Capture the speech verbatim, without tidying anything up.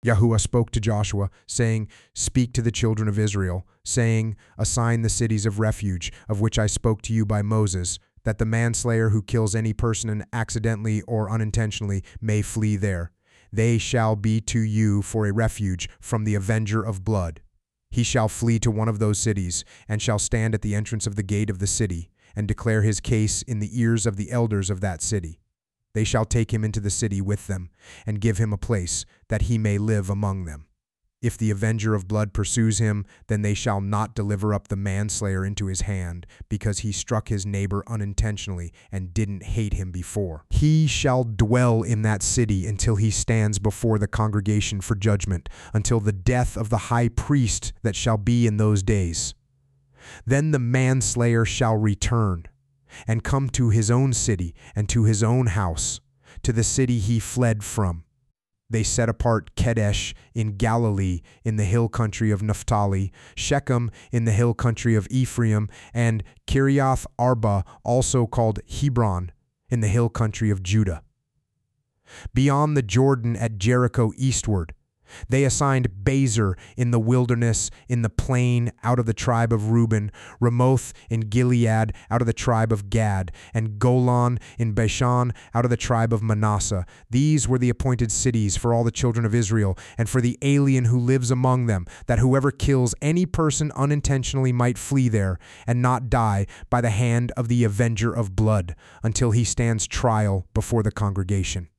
Yahuwah spoke to Joshua, saying, "Speak to the children of Israel, saying, Assign the cities of refuge, of which I spoke to you by Moses, that the manslayer who kills any person accidentally or unintentionally may flee there. They shall be to you for a refuge from the avenger of blood. He shall flee to one of those cities, and shall stand at the entrance of the gate of the city, and declare his case in the ears of the elders of that city. They shall take him into the city with them, and give him a place, that he may live among them. If the avenger of blood pursues him, then they shall not deliver up the manslayer into his hand, because he struck his neighbor unintentionally and didn't hate him before. He shall dwell in that city until he stands before the congregation for judgment, until the death of the high priest that shall be in those days. Then the manslayer shall return, and come to his own city and to his own house, to the city he fled from. They set apart Kedesh in Galilee in the hill country of Naphtali, Shechem in the hill country of Ephraim, and Kiriath Arba, also called Hebron, in the hill country of Judah. Beyond the Jordan at Jericho eastward, they assigned Bezer in the wilderness, in the plain, out of the tribe of Reuben, Ramoth in Gilead, out of the tribe of Gad, and Golan in Bashan, out of the tribe of Manasseh. These were the appointed cities for all the children of Israel, and for the alien who lives among them, that whoever kills any person unintentionally might flee there, and not die by the hand of the avenger of blood, until he stands trial before the congregation.